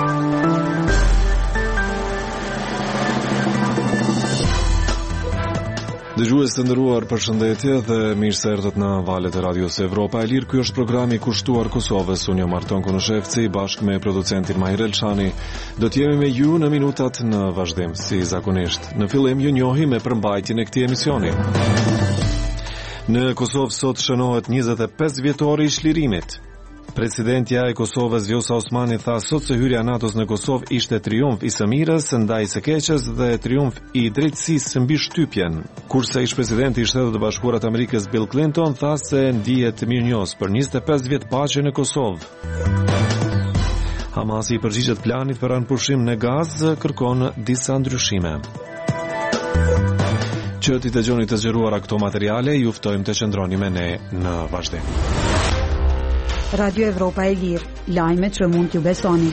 Dëgjues të nderuar, përshëndetje dhe mirë se erdhët në valët e Radios Evropa e Lirë. Ky është programi i kushtuar Kosovës. Unë jam Arton Konoshevci bashkë me producentin Mahir Elçani. Do të jemi me ju në minutat në vazhdim, si zakonisht. Në fillim ju njohim me përmbajtjen e këtij emisioni. Në Kosovë sot shënohet 25 vjetori i çlirimit. Presidentja e Kosovës Vjosa Osmani tha sot se hyrja e NATO-s në Kosovë ishte triumf i së mirës ndaj së keqes dhe triumf i drejtësisë mbi shtypjen. Kurse ish presidenti i Shtetit të Bashkuara të Amerikës Bill Clinton tha se ndihet mirënjohës për 25 vjet paqe në Kosovë. Hamasi i përgjigjet planit për anëpushim në Gazë, kërkon disa ndryshime. Që ti dëgjoni të zgjeruara këto materiale, ju ftojmë të qëndroni me ne në vazhdim. Radio Evropa e Lirë, lajmet që mund t'ju besoni.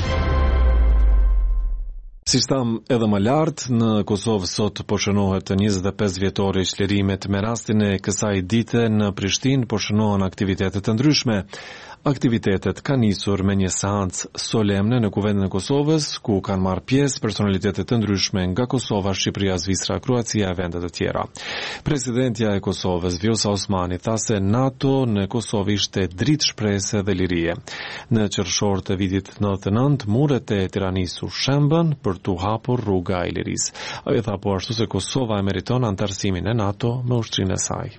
Si tham edhe më lartë, në Kosovë sot po shënohet 25 vjetori i çlirimit. Me rastin e kësaj dite në Prishtinë po shënohen aktivitete të ndryshme. Aktivitetet kanë nisur me një seancë solemne në Kuvendin e Kosovës, ku kanë marrë pjesë personalitetet të ndryshme nga Kosova, Shqipëria, Zvicra, Kroacia e vende të tjera. Presidentja e Kosovës, Vjosa Osmani, tha se NATO në Kosovë ishte dritë shprehëse dhe lirie. Në qershor të vitit 99, muret e Tiranisë u shembën për t'u hapur rruga e lirisë. Ai tha po ashtu se Kosova e meriton antarësimin e NATO me ushtrinë e saj.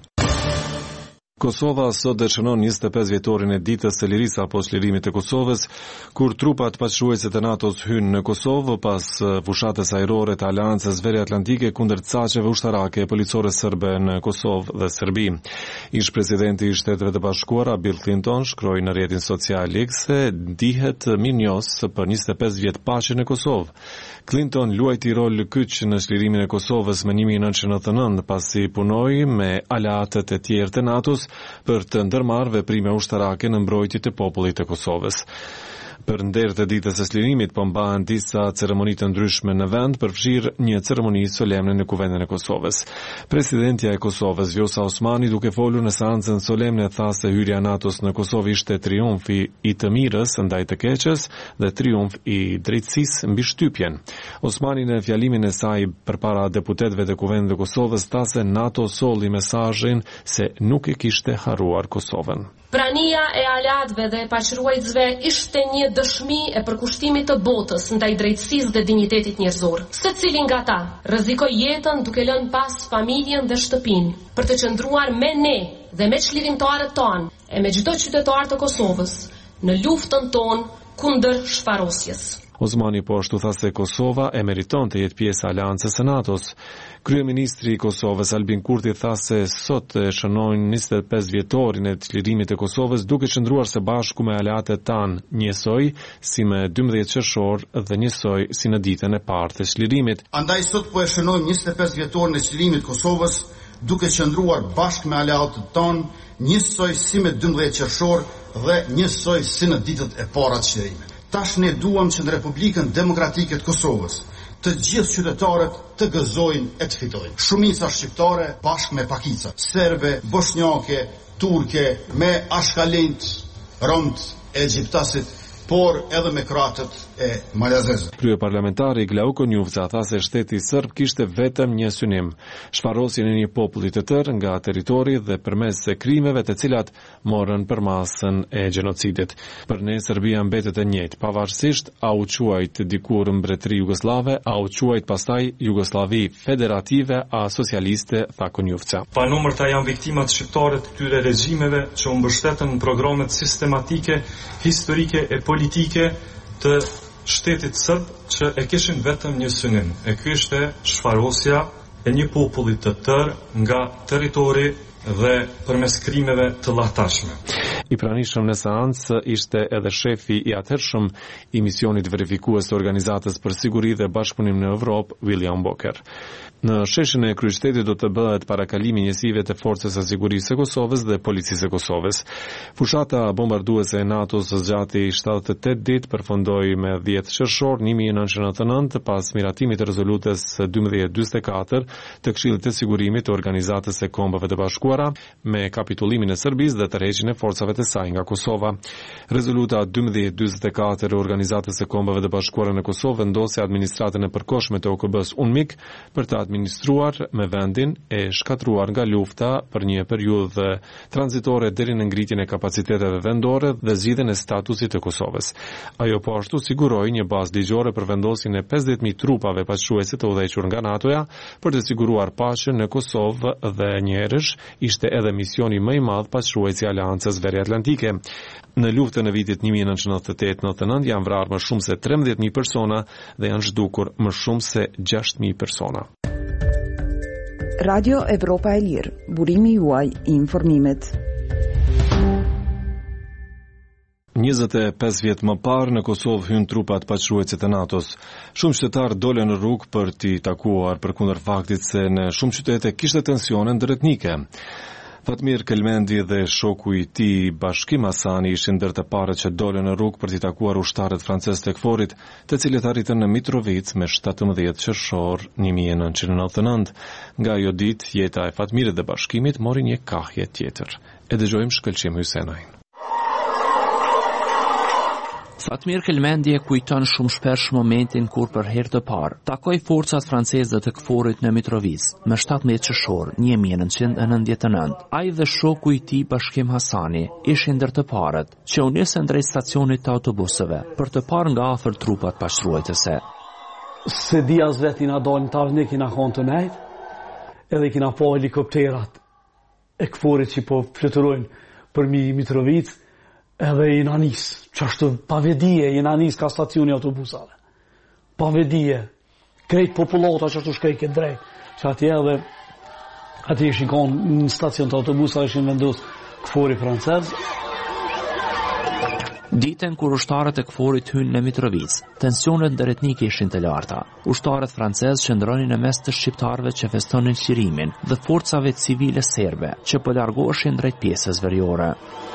Kosova sot dëshiron 25 vjetorin e ditës së lirisë apo çlirimit të Kosovës, kur trupat paqëruese të NATO-s hynë në Kosovë pas fushatës ajrore të Aleancës Veriatlantike kundër çaqeve ushtarake policore serbe në Kosovë dhe Serbi. Ish presidenti i Shteteve të Bashkuara Bill Clinton shkroi në rrjetin social X se dihet mirënjohës për 25 vjet paqe në Kosovë. Clinton luajti rol kyç në çlirimin e Kosovës më 1999 pasi punoi me aleatët e tjerë të NATO-s për të ndërmarrë veprime ushtarake në mbrojtje të popullit të Kosovës. Për nder të ditës së çlirimit po mbahen disa ceremoni të ndryshme në vend, përfshirë një ceremoni solemne në Kuvendin e Kosovës. Presidentja e Kosovës Vjosa Osmani, duke folur në seancën solemne, tha se hyrja e NATO-s në Kosovë ishte triumfi i të mirës ndaj të keqes dhe triumf i drejtësisë mbi shtypjen. Osmani në fjalimin e saj përpara deputetëve të Kuvendit të Kosovës tha se NATO solli mesazhin se nuk e kishte harruar Kosovën. Prania e aleatëve dhe paqëruesve ishte një dëshmi e përkushtimit të botës ndaj drejtësisë dhe dinjitetit njerëzor. Secili nga ta rrezikoi jetën duke lënë pas familjen dhe shtëpinë për të qëndruar me ne dhe me çlirimtarët tonë e me çdo qytetar të Kosovës në luftën tonë kundër shfarosjes. Osmani po ashtu tha se Kosova e meriton të jetë pjesë e Aleancës së NATO-s. Kryeministri i Kosovës Albin Kurti tha se sot e shënojnë 25 vjetorin e çlirimit të Kosovës duke qëndruar së bashku me aleatët tanë, njësoj si me 12 qershor dhe njësoj si në ditën e parë të çlirimit. Andaj sot po e shënojmë 25 vjetorin e çlirimit të Kosovës duke qëndruar bashkë me aleatët tanë, njësoj si me 12 qershor dhe njësoj si në ditët e para të çlirimit. Tash ne duam që në Republikën Demokratike të Kosovës të gjithë qytetarët të gëzojnë e të fitojnë. Shumica shqiptare bashkë me pakica, serbe, bosnjake, turke, me ashkalint, romt, egjiptasit, por edhe me kroatët e malazezët. Kryeparlamentari Glauko Njufca tha se shteti serb kishte vetëm një synim, shfarosjen e një populli të tërë nga territori dhe përmes krimeve të cilat morën përmasën e gjenocidit. Për ne Serbia mbetet e njëjtë, pavarësisht a u quajt dikur mbretëri jugoslave, a u quajt pastaj Jugosllavi federative a socialiste, tha Njufca. Pa numërta janë viktimat shqiptare të këtyre regjimeve që u mbështetën në programet sistematike, historike e politike të shtetit sërb që e kishin vetëm një synim. E ky ishte shfarosja e një populli të tërë nga territori dhe përmes krimeve të llahtashme. I pranishëm në seancë ishte edhe shefi i atëhershëm i misionit verifikues të Organizatës për Siguri dhe Bashkëpunim në Evropë, William Boker. Në sheshin e kryeqytetit do të bëhet parakalimi njësive të forcës së sigurisë së Kosovës dhe policisë së Kosovës. Fushata bombarduese e NATO-s zgjati 78 ditë përfundoi me 10 qershor 1999 pas miratimit të rezolutës 1244 të Këshillit të Sigurimit të Organizatës së Kombeve të Bashkuara me kapitullimin e Serbisë dhe tërheqjen e forcave shtetërorët e saj nga Kosova. Rezoluta 1244 e Organizatës së Kombeve të Bashkuara në Kosovë vendosi administratën e përkohshme të OKB-s UNMIK për të administruar me vendin e shkatruar nga lufta për një periudhë tranzitore deri në ngritjen e kapaciteteve vendore dhe zgjidhjen e statusit të Kosovës. Ajo po ashtu siguroi një bazë ligjore për vendosjen e 50.000 trupave pastruese të udhëhequr nga NATO-ja për të siguruar paqen në Kosovë dhe njëherësh ishte edhe misioni më i madh pastrues i Aleancës Veriatlantike. Në luftën e vitit 1998-99 janë vrarë më shumë se 13.000 persona dhe janë zhdukur më shumë se 6.000 persona. Radio Evropa e Lirë, burimi juaj i informimit. 25 vjet më parë në Kosovë hyn trupat paçruese të NATO-s. Shumë qytetarë dolën në rrugë për t'i takuar përkundër faktit se në shumë qytete kishte tensione ndëretnike. Fatmir Kelmendi dhe shoku i tij Bashkim Hasani ishin ndër të parët që dolën në rrugë për t'i takuar ushtarët francez të KFOR-it, të cilët arritën në Mitrovic me 17 qershor 1999. Nga ajo ditë, jeta e Fatmirit dhe Bashkimit mori një kahje tjetër. E dëgjojmë Shkëlqim Hysenaj. Fatmir Kelmendi e kujton shumë shpesh momentin kur për herë të parë takoi forcat franceze të KFOR-it në Mitrovic me 17 qershor 1999. Ai dhe shoku i tij Bashkim Hasani ishin ndër të parët që u nisën drejt stacionit të autobuseve për të parë nga afër trupat paçruese. Se dias vetë na dalin tavë ne kina kanë të nejt, edhe kina po helikopterat e KFOR-it që po fluturojnë për Mitrovic. Edhe i nanis, që ashtu pavedije, i nanis ka stacioni autobusave. Pavedije, krejt populata që ashtu shkrejt këtë drejt. Që atje edhe, atje ishin konë në stacion të autobusave, ishin vendos KFOR-i francez. Ditën kur ushtarët e KFOR-it hynë në Mitrovic, tensionet ndëretnike ishin të larta. Ushtarët francez qëndronin në mes të shqiptarëve që festonin lirimin dhe forcave civile serbe që po largoheshin drejt pjesës veriore.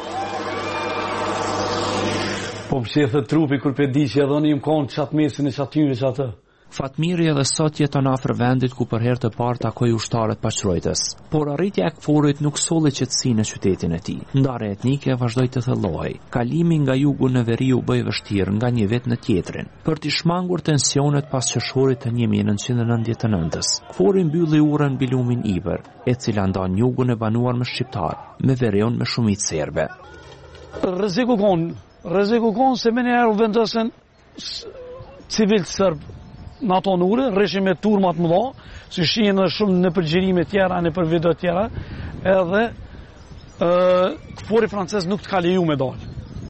Po pëshethe trupi kur pe di që edhe një më konë qatë mesin e qatyve që atë. Fatmiri edhe sot jeton afër vendit ku për herë të parë takoi ushtarët paçrues. Por arritja e KFOR-it nuk solli qetësinë në qytetin e tij. Ndarja etnike vazhdoi të thellohej. Kalimi nga jugu në veri u bë vështirë nga një vit në tjetrin. Për të shmangur tensionet pas qershorit të 1999-s, KFOR-i mbylli urën mbi lumin Iber, e cila ndan jugun e banuar me shqiptar, me verion me shumicë serbe. Rreziku konë se me njerë u vendosen civil sërb në ato në ure, rreshin me turmat më dha, si shien edhe shumë në përgjërime tjera, në për video tjera, edhe KFOR-i francez nuk të ka leju me dalë.